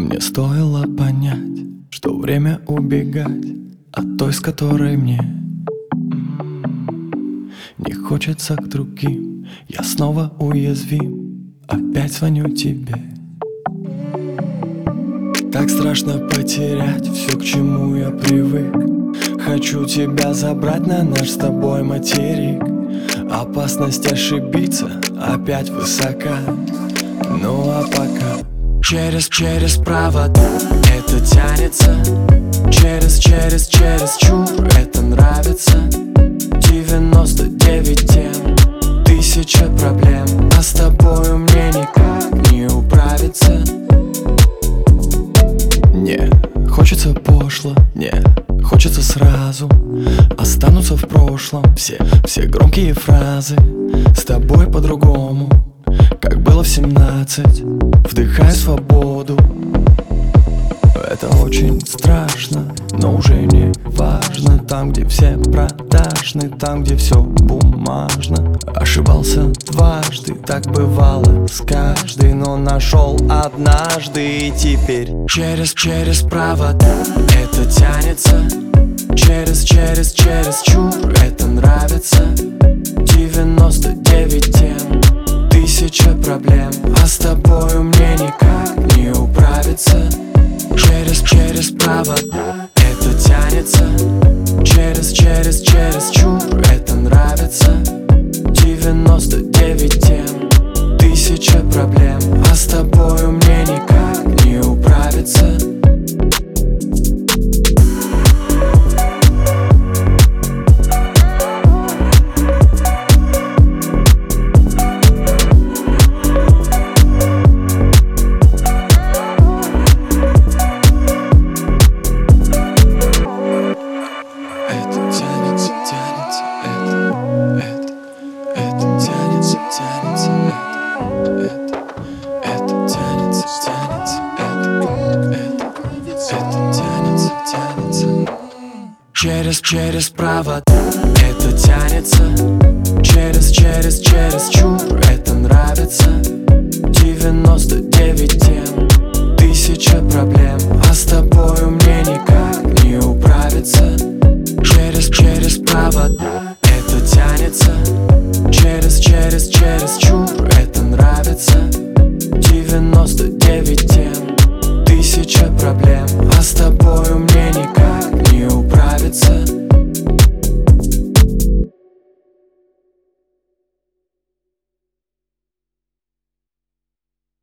Мне стоило понять, что время убегать от той, с которой мне не хочется к другим. Я снова уязвим, опять звоню тебе. Так страшно потерять все, к чему я привык. Хочу тебя забрать на наш с тобой материк. Опасность ошибиться опять высока. Ну а пока через провода это тянется. Через чур это нравится. 99 тем, 1000 проблем, а с тобою мне никак не управиться. Не хочется пошло, не хочется сразу. Останутся в прошлом все громкие фразы. С тобой по-другому, как было в 17. Вдыхаю свободу. Это очень страшно, но уже не важно. Там, где все продажны, там, где все бумажно. Ошибался дважды, так бывало с каждой, но нашел однажды. И теперь через провода это тянется. Через чур это нравится. 99 тем, 1000 проблем, а с тобою мне никак не управиться. Через провода это тянется. Через чур это нравится. 99 тем, 1000 проблем, а с тобою мне никак не управиться. Через провода это тянется. Через чур это нравится. 99 тем, 1000 проблем, а с тобою мне никак не управиться. Через провода